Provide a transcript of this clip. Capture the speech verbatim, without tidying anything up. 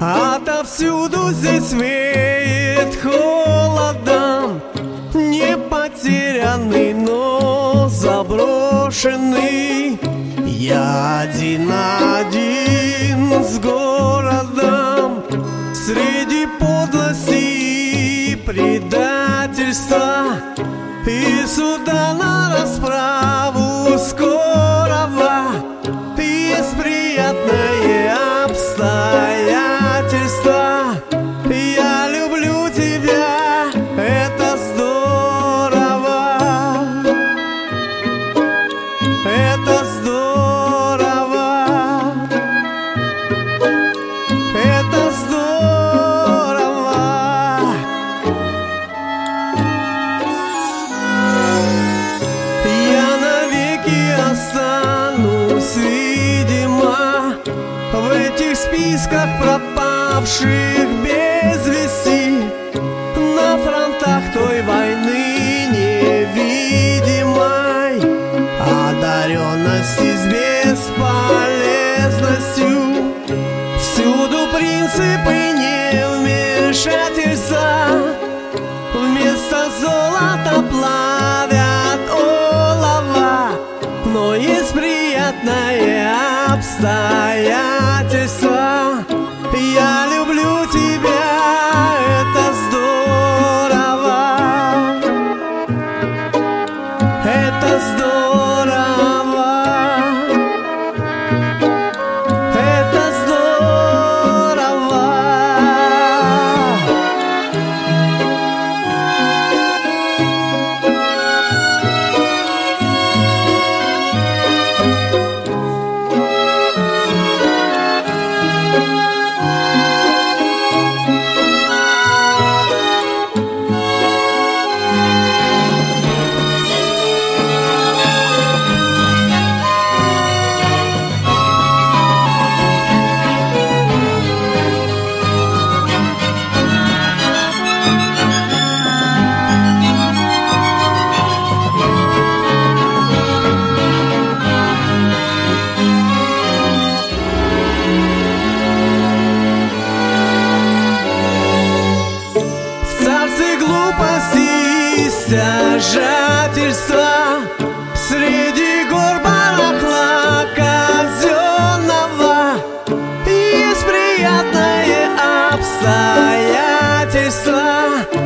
Отовсюду здесь веет холодом, не потерянный, но заброшенный. Я один на один с городом, среди подлости и предательства, и суда на расправу скорого. Есть приятное обстоятельство. Я люблю тебя, это здорово. Это здорово. Это здорово. Я навеки останусь, видимо, в этих списках пропавших без вести, на фронтах той войны невидимой, одаренности с бесполезностью. Всюду принципы невмешательства, вместо золота плавят олово. Но есть приятное обстоятельство. Я люблю тебя, это здорово. Это здорово. Это здорово. Стяжательства среди гор барахла казенного. Есть приятное обстоятельство.